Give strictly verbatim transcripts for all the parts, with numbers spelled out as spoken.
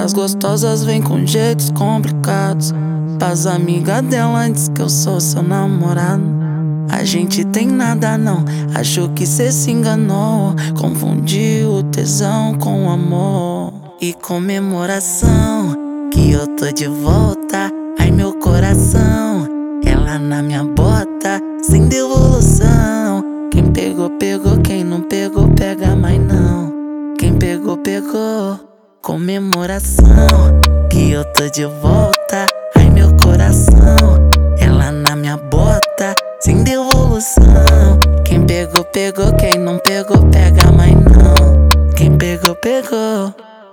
Garotas gostosas vêm com jeitos complicados. Pras amigas dela diz que eu sou seu namorado. A gente tem nada não, achou que cê se enganou. Confundiu o tesão com o amor. E comemoração, que eu tô de volta. Ai meu coração, ela na minha bota, sem devolução. Quem pegou, pegou, quem não pegou, pega mais não. Quem pegou, pegou. Comemoração, que eu tô de volta. Ai meu coração, ela na minha bota, sem devolução. Quem pegou, pegou, quem não pegou, pega mais não. Quem pegou, pegou.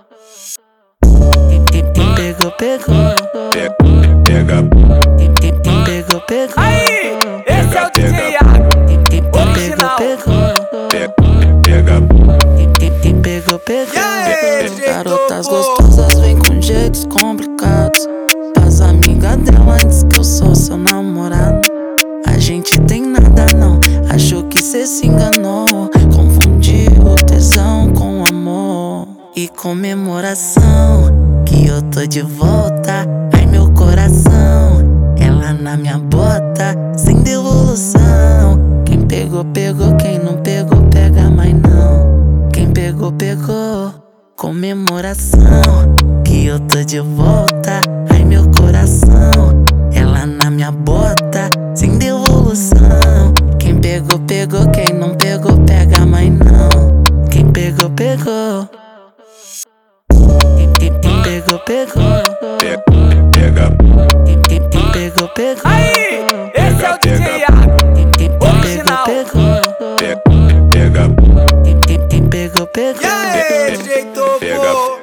Quem, quem, quem pegou, pegou. Pega, pega. Quem, quem, quem pegou, pegou. Aí, esse é o D J Iago. Quem, quem, quem pegou, Original. pegou. Pega, pega. Quem, quem, quem pegou, pegou. Yeah, Garotas Topo. gostosas vêm com jeitos complicados. As amigas dela diz que eu sou seu namorado. A gente tem nada não, achou que cê se enganou. Confundiu o tesão com o amor. E comemoração, que eu tô de volta. Ai meu coração, ela na minha bota, sem devolução. Quem pegou, pegou, quem não pegou, pega mais não. Quem pegou, pegou. Comemoração, que eu tô de volta. Ai meu coração, ela na minha bota, sem devolução. Quem pegou, pegou, quem não pegou, pega mais não. Quem pegou, pegou. Quem, quem, quem pegou, pegou. Pega, pega. Quem, quem, quem pegou, pegou. Aí, esse é o D J Iago. Quem, quem, quem pegou, Original. pegou. Pega, pega. Quem, quem, quem pegou, pegou. Yeah, D J Topo. Pega.